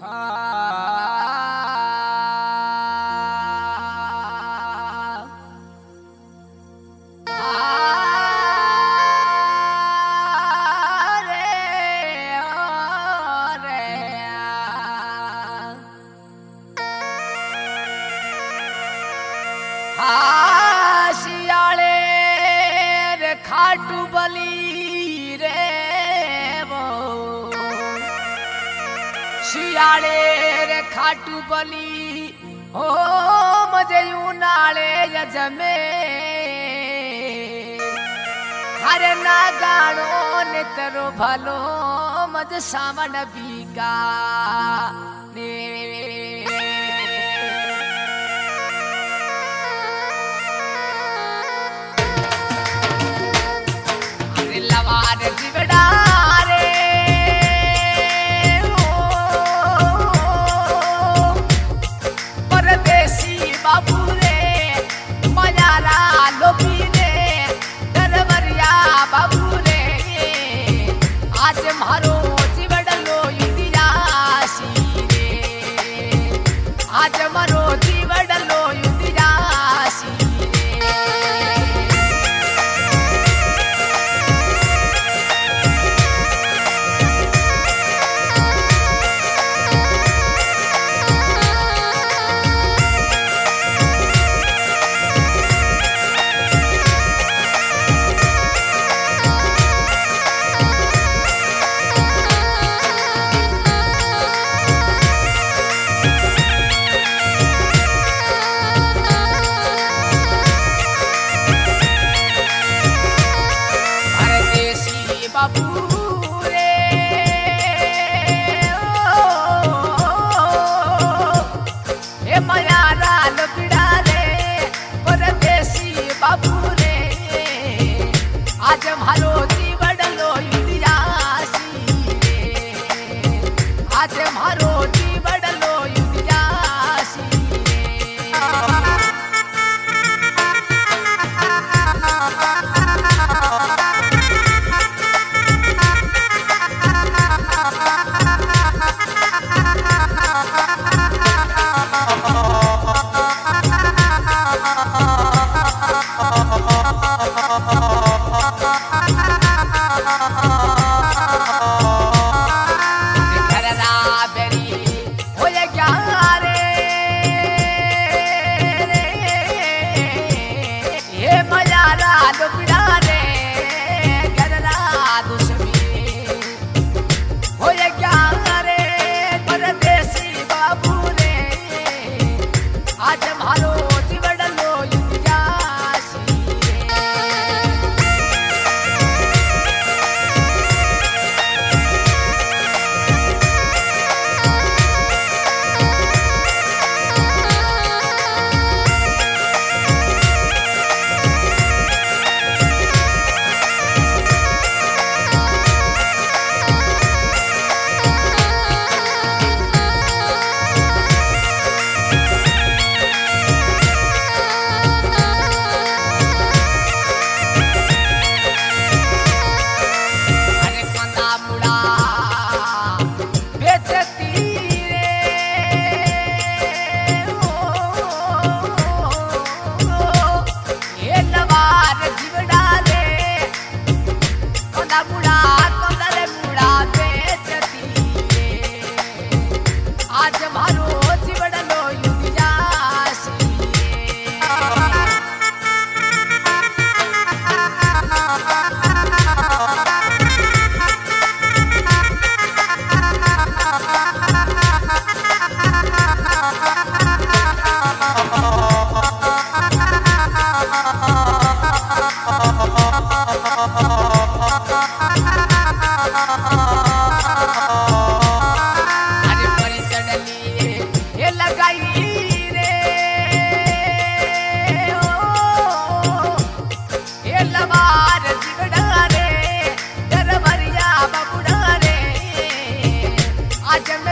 शियाले रे खाटू बली रे वो शियाले रे खाटू बली हो मजे उनाले यजमे हरे ना गाणो नितरो भलो मज सावन बीगा ने लवार जिवड़ा रे परदेसी बाबू रे मयारा लोभी रे दरबरिया बाबू रे आज मारो जिवड़लो युदियासी रे आज मारो जिवड़लो युदियासी आज मारो जीवड़लो युदियासी रे आज मारो जीवड़लो युदियासी आज